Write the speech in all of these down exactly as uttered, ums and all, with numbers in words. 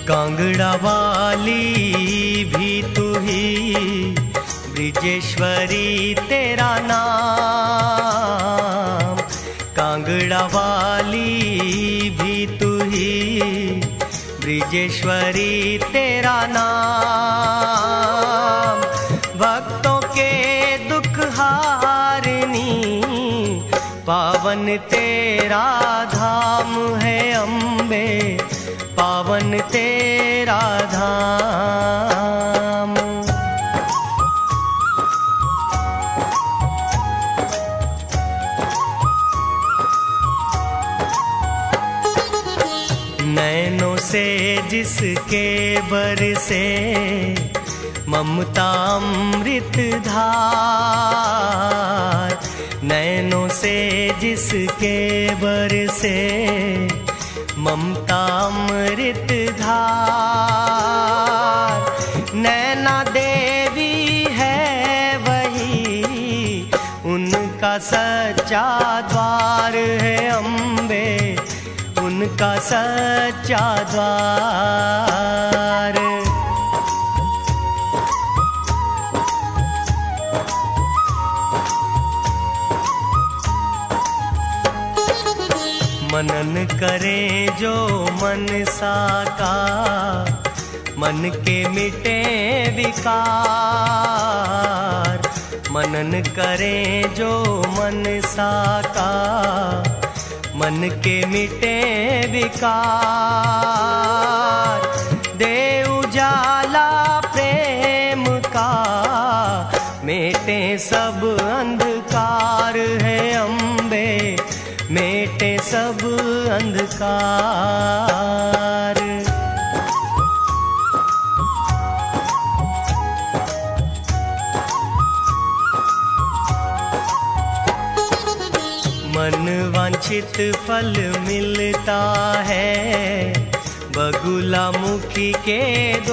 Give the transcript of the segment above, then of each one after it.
कांगड़ा वाली भी तू ही, ब्रिजेश्वरी तेरा नाम। कांगड़ा वाली भी तू ही, ब्रिजेश्वरी तेरा नाम। भक्तों के दुख हारनी, पावन तेरा धाम है अम्बे, पावन तेरा धाम। नैनों से जिसके बरसे ममता अमृत धार, नैनों से जिसके बरसे ममता अमृत धार। नैना देवी है वही, उनका सच्चा द्वार है अम्बे, उनका सच्चा द्वार। मनन करें जो मन साका, मन के मिटे विकार। मनन करें जो मन साका, मन के मिटे विकार। दे उजाला प्रेम का, मेटे सब अंधकार है अम्बे, मेटे सब अंधकार। मन वांछित फल मिलता है, बगुला मुखी के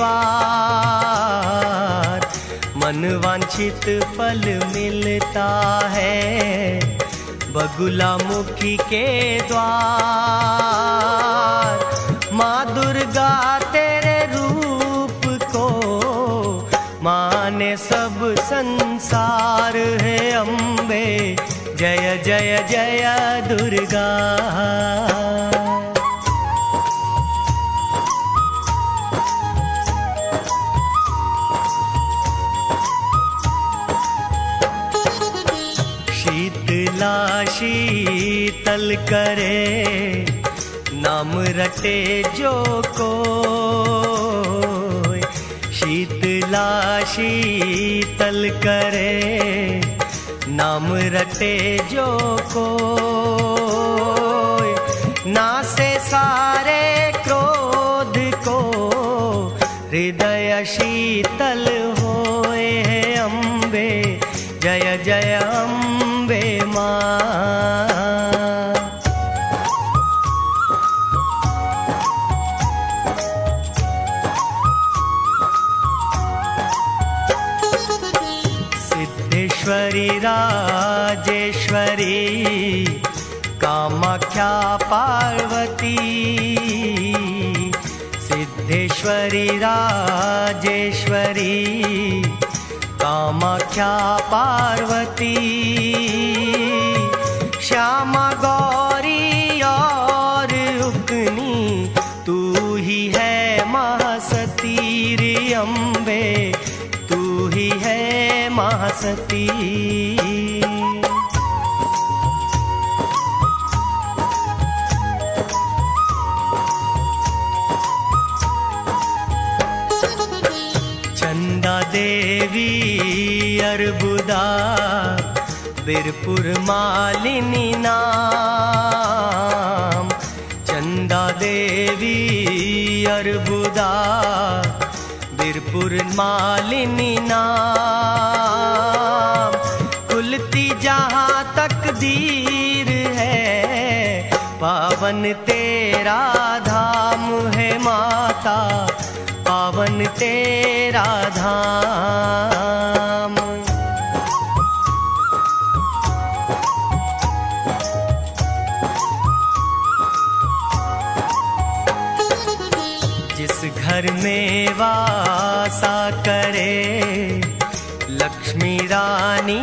द्वार। मन वांछित फल मिलता है, बगुला मुखी के द्वार। माँ दुर्गा तेरे रूप को माने सब संसार है अम्बे, जय जय जय दुर्गा। शीतला शीतल करे, नाम रटे जो कोई। शीतला शीतल करे, नाम रटे जो कोई। नासे सारे क्रोध को, हृदय शीतल होए है अम्बे, जय जय अम्बे माँ। सिद्धेश्वरी राजेश्वरी, कामाख्या पार्वती। सिद्धेश्वरी राजेश्वरी, कामाख्या पार्वती। श्यामा गौरी और उकनी, तू ही है महासती रे अम्बे, तू ही है महासती। चंदा देवी अर्बुदा, बीरपुर मालिनी नाम। चंदा देवी अर्बुदा, बीरपुर मालिनी नाम। खुलती जहाँ तकदीर है, पावन तेरा धाम है माता, पावन तेरा धाम। जिस घर में वासा करे लक्ष्मी रानी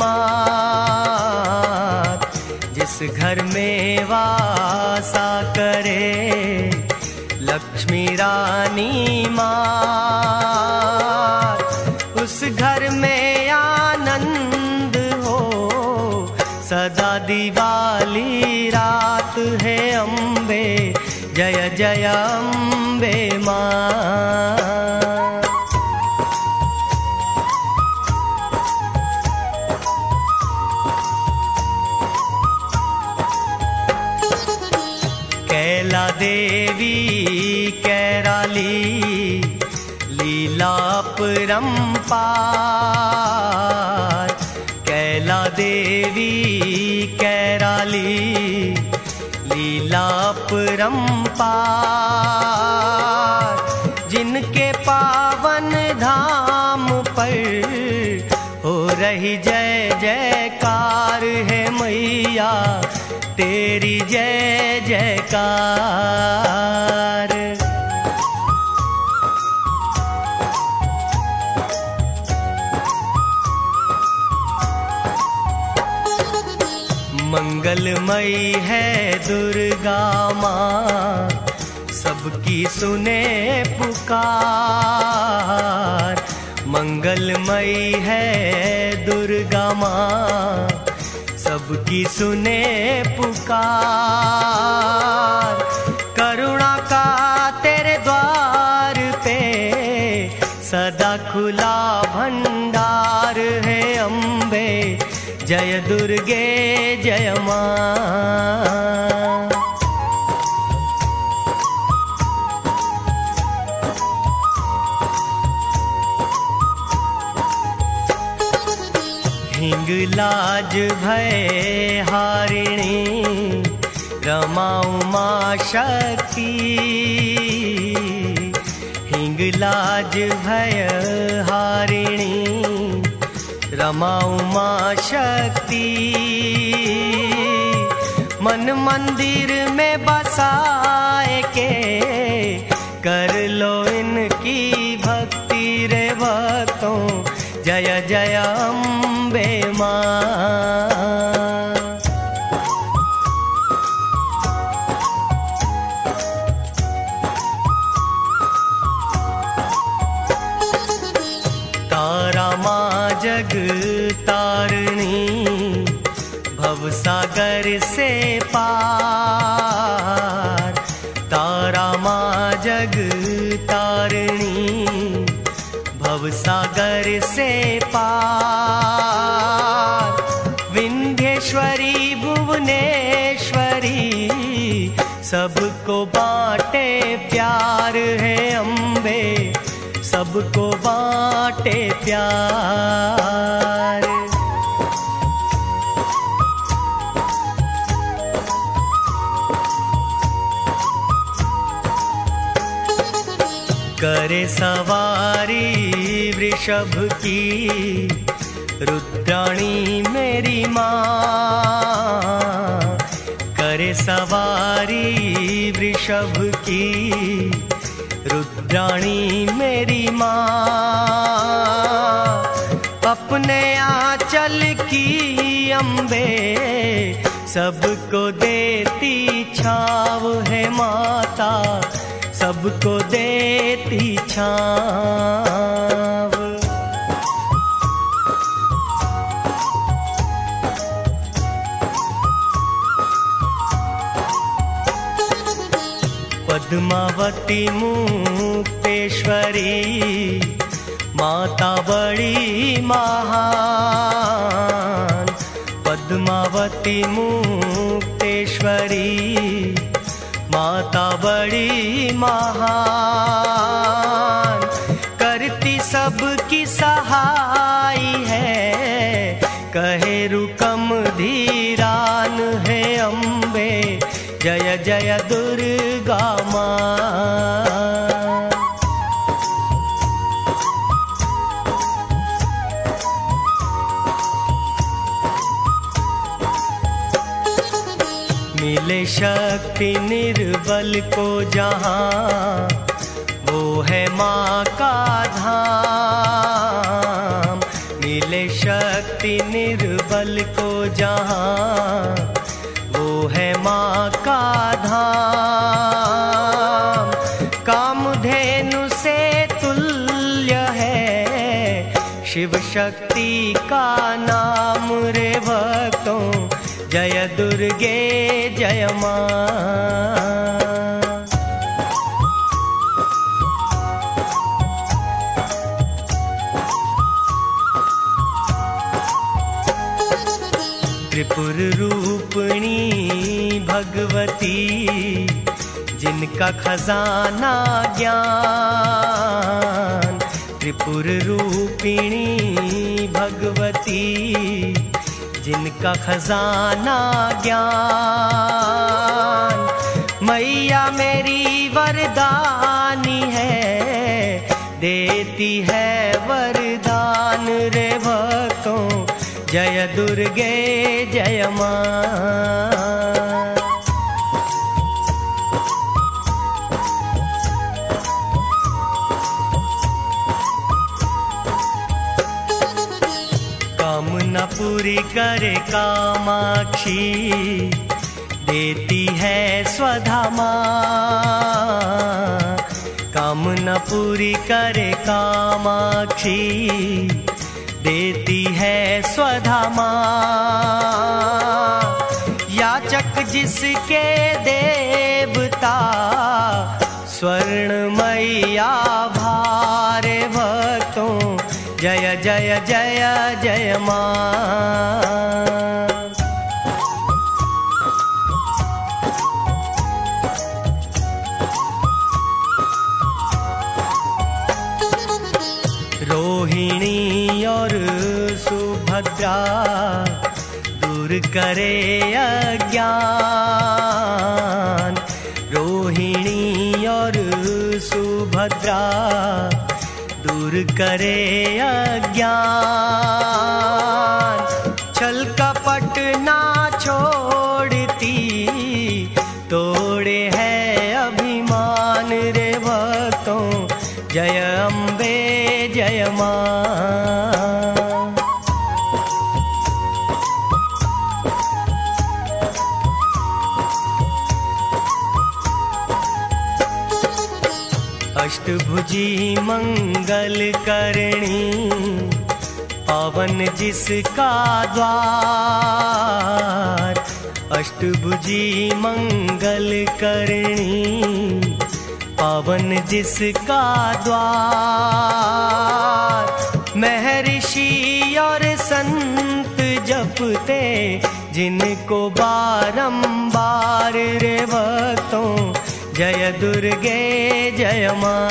मात, जिस घर में वासा करे लक्ष्मी रानी मात, उस घर में आनंद हो सदा दिवाली रात है अम्बे, जय जय अम्बे मां। कैला देवी कैराली लीला परंपार, कैला देवी कैराली लीला परंपार, जिनके पावन धाम पर हो रही जय जयकार है मैया तेरी जय जयकार। मंगलमयी है दुर्गा माँ, सबकी सुने पुकार, मंगलमयी है दुर्गा माँ, सबकी सुने पुकार। करुणा का तेरे द्वार पे सदा खुला भंडार है अम्बे, जय दुर्गे जय मां। हिंगलाज भय हारिणी रमा उमा शक्ति, हिंगलाज भय हारिणी रमा उमा शक्ति, मन मंदिर में बसाए के कर लो इनकी भक्ति रे भक्तों, जय जय अम्बे मां। तारा मां जग तारणी भवसागर से पार, तारा मां जग तारणी भवसागर से पार, विंध्येश्वरी भुवनेश्वरी सबको बांटे प्यार है अम्बे, सबको बांटे प्यार। करे सवारी वृषभ की रुद्राणी मेरी माँ, करे सवारी वृषभ की रुद्राणी मेरी माँ, अपने आंचल की अम्बे सबको देती छाव है माता, सबको देती छाव। पद्मावती मुक्तेश्वरी माता बड़ी महान, पद्मावती मुक्तेश्वरी माता बड़ी महान, करती सबकी सहाय है कहे रुकम धीरान है अम्बे, जय जय दुर्गा मां। मिले शक्ति निर्बल को जहाँ वो है माँ का धाम, मिले शक्ति निर्बल को जहाँ, वो है माँ का धाम। कामधेनु से तुल्य है शिव शक्ति का नाम रे भक्तों, जय दुर्गे जय माँ। त्रिपुर रूपिणी भगवती, जिनका खजाना ज्ञान, त्रिपुर रूपिणी भगवती, जिनका खजाना ज्ञान। मैया मेरी वरदानी है, देती है वरदान रे भक्तों, जय दुर्गे जय माँ। कामना पूरी करे कामाक्षी, देती है स्वधा माँ। कामना पूरी करे कामाक्षी, देती है स्वधा माँ। याचक जिसके देवता, स्वर्ण मैया भारे भक्तों, जय जय जय जय माँ। रोहिणी और सुभद्रा, दूर करे अज्ञान। रोहिणी और सुभद्रा, दूर करे अज्ञान। छल कपट ना छोड़ती, तोड़े है अभिमान रे भक्तों, जय अम्बे जय माँ। अष्टभुजी मंगल करणी, पावन जिसका द्वार। अष्टभुजी मंगल करणी, पावन जिसका द्वार। महर्षि और संत जपते, जिनको बारंबार रे भक्तों, जय दुर्गे जय माँ।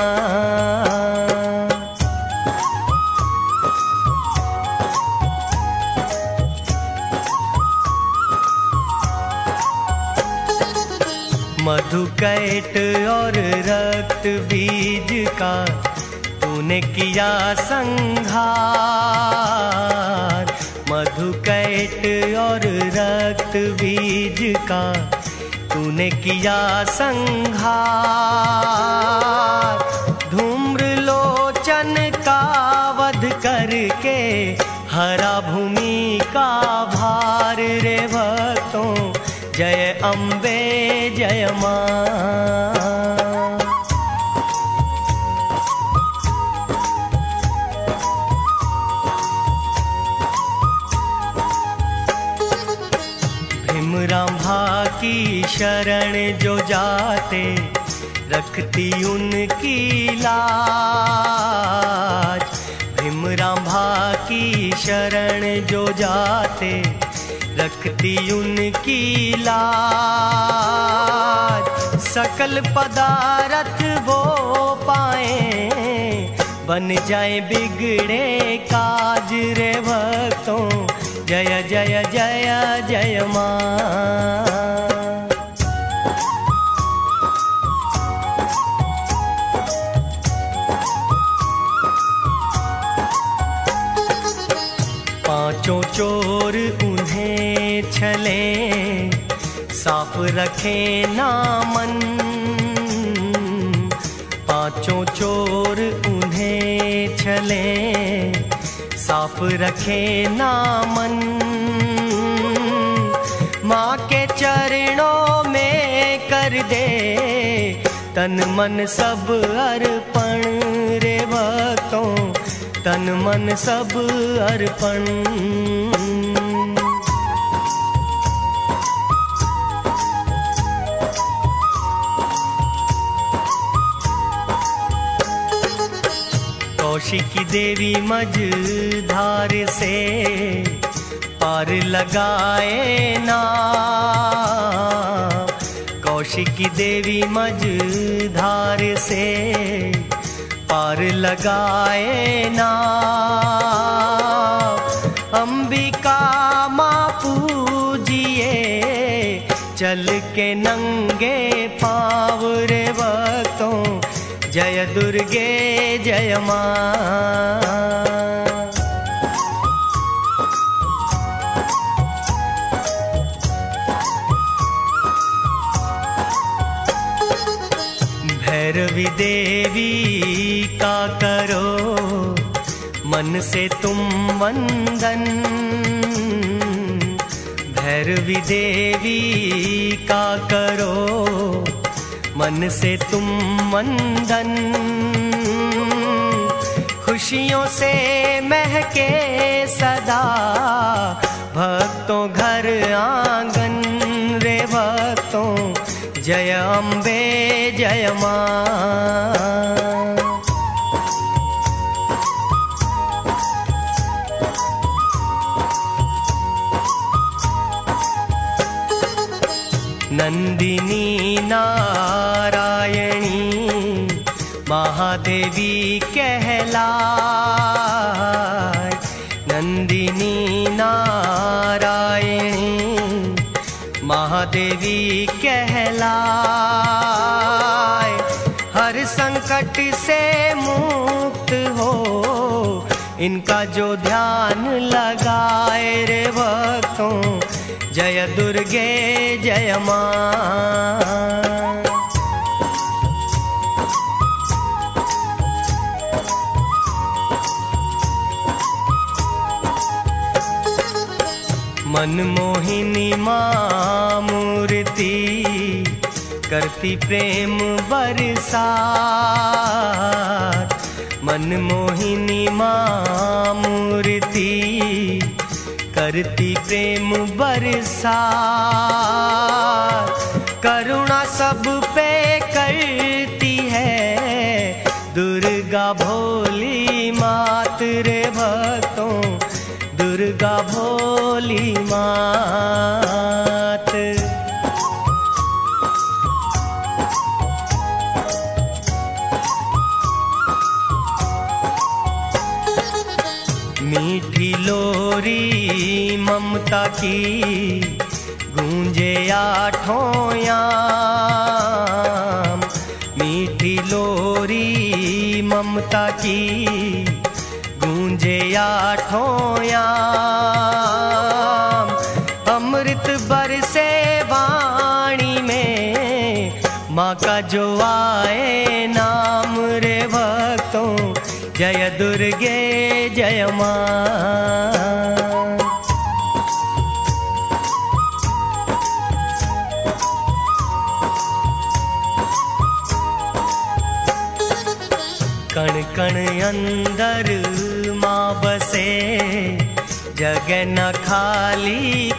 मधुकैट और रक्त बीज का, तूने किया संहार। मधुकैट और रक्त बीज का, तूने किया संहार। धूम्र लोचन का वध करके, हरा भूमि का भार रे भक्तों, जय अम्बे जय माँ। भीमरांभा की शरण जो जाते, रखती उनकी लाज। भीमरांभा की शरण जो जाते, रखती उनकी लाज। सकल पदार्थ वो पाए, बन जाए बिगड़े काज रे भक्तों, जय जय जय जय माँ। पांचों चोर उन्हें छले, साफ रखे ना मन। पांचों क्यों चोर उन्हें छले, साफ रखे ना मन। माँ के चरणों में कर दे तन मन सब अर्पण रे भक्तों, तन मन सब अर्पण। कौशिकी देवी मझधार से पार लगाए ना, कौशिकी देवी मझधार से पार लगाए ना। अंबिका माँ पूजिए चल के नंगे पाँव रे भक्तों, जय दुर्गे जय माँ। भैरवी देवी का करो मन से तुम वंदन, भैरवी देवी का करो मन से तुम वंदन। खुशियों से महके सदा भक्तों घर आंगन रे भक्तों, जय अम्बे जय माँ। नंदिनी नारायणी महादेवी कहलाए, नंदिनी नारायणी महादेवी कहलाए। हर संकट से मुक्त हो इनका जो ध्यान लगाए रे भक्तों, जय दुर्गे जय माँ। मनमोहिनी माँ मूर्ति करती प्रेम बरसात, मनमोहिनी माँ मूर्ति करती प्रेम बरसात। करुणा सब पे करती है दुर्गा भोली मात रे भक्तों, दुर्गा भोली मात। मीठी लोरी ममता की गूंजे आठों याम, मीठी लोरी ममता की गूंजे आठों याम। अमृत बरसे वाणी में माँ का जो आए नाम रे भक्तों, जय दुर्गे जय माँ। कण कण अंदर माँ बसे जगह न खाली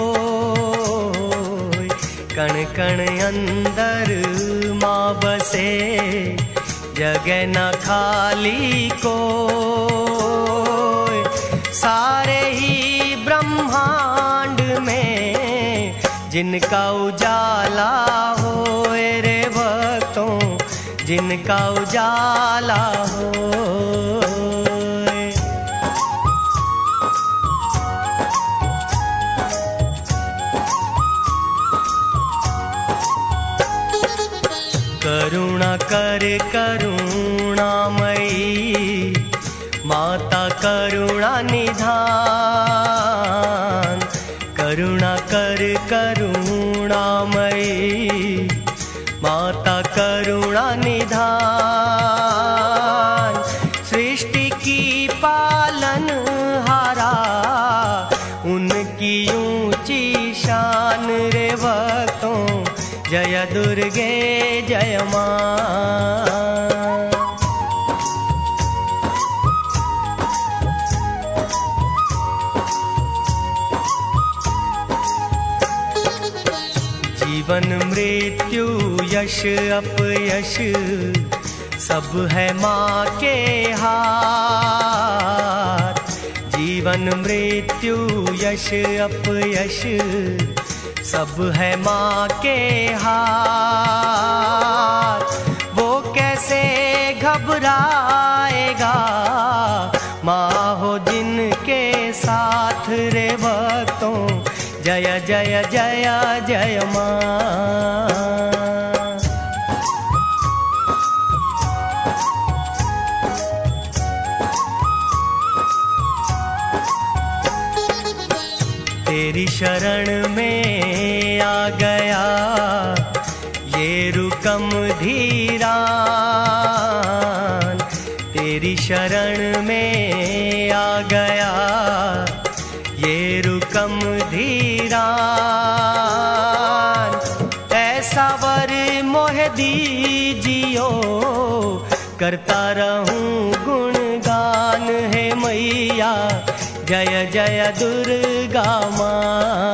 कोई, कण कण अंदर माँ बसे जगह न खाली कोई। सारे ही ब्रह्मांड में जिनका उजाला होए रे भक्तों, जिनका उजाला होए। करुणा कर करुणामयी माता करुणा निधान, करुणा कर करुणामयी माता करुणा निधान। जय माँ। जीवन मृत्यु यश अपयश सब है माँ के हाथ। जीवन मृत्यु यश अपयश सब है माँ के हाथ। वो कैसे घबराएगा माँ हो जिनके साथ रे भक्तों। जय जय जय जय माँ। तेरी शरण में आ गया ये रुकम धीरान। तेरी शरण में आ गया ये रुकम धीरान। ऐसा वर मोह दीजियो करता रहूं गुणगान है मैया। जय जय दुर्गा माँ।